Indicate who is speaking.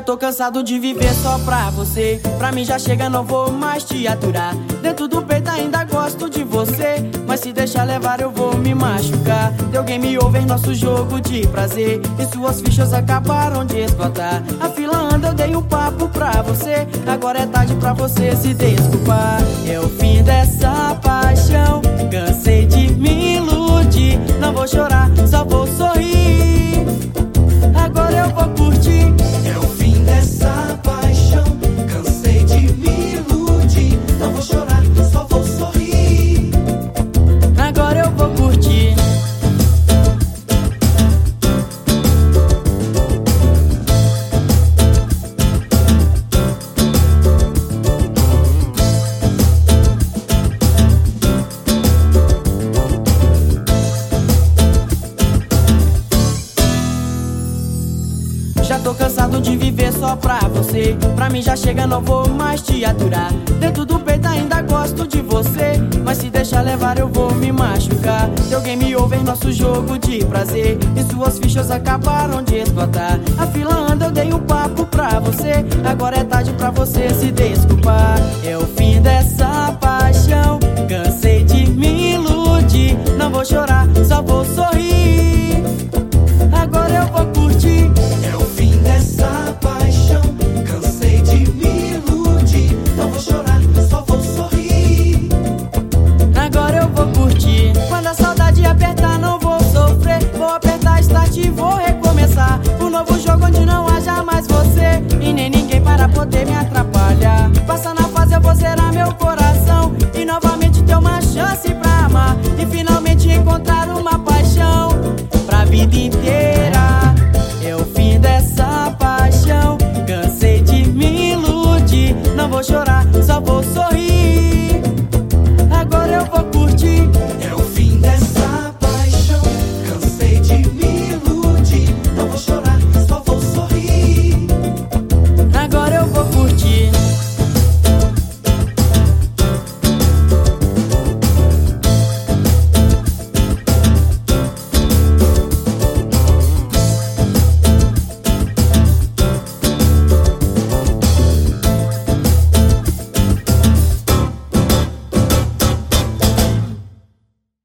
Speaker 1: Já tô cansado de viver só pra você. Pra mim já chega, não vou mais te aturar. Dentro do peito ainda gosto de você, mas se deixar levar eu vou me machucar. Deu game over, nosso jogo de prazer, e suas fichas acabaram de explotar. A fila anda, eu dei um papo pra você. Agora é tarde pra você se desculpar. É o fim dessa paixão, cansei de me iludir. Não vou chorar, só vou sorrir. Agora eu vou curtir.
Speaker 2: É o fim dessa paixão, cansei de me iludir. Não vou chorar, só vou sorrir.
Speaker 1: Agora eu vou curtir. Já tô cansado de viver só pra você. Pra mim já chega, não vou mais te aturar. Dentro do peito ainda gosto de você, mas se deixar levar eu vou me machucar. Deu game over, nosso jogo de prazer, e suas fichas acabaram de explotar. A fila anda, eu dei um papo pra você. Agora é tarde pra você se desculpar. É o fim dessa paixão, cansei de me iludir. Não vou chorar, só vou sorrir. Agora eu vou curtir.
Speaker 2: É o fim dessa paixão, cansei de me iludir. Não vou chorar, só vou sorrir.
Speaker 1: Agora eu vou curtir. Quando a saudade apertar não vou sofrer. Vou apertar start e vou recomeçar um novo jogo onde não haja mais você e nem ninguém para poder me atrapalhar. Passar na fase eu vou zerar meu coração e novamente ter uma chance pra amar, e finalmente encontrar uma paixão pra vida inteira. É o fim dessa paixão, cansei de me iludir. Não vou chorar,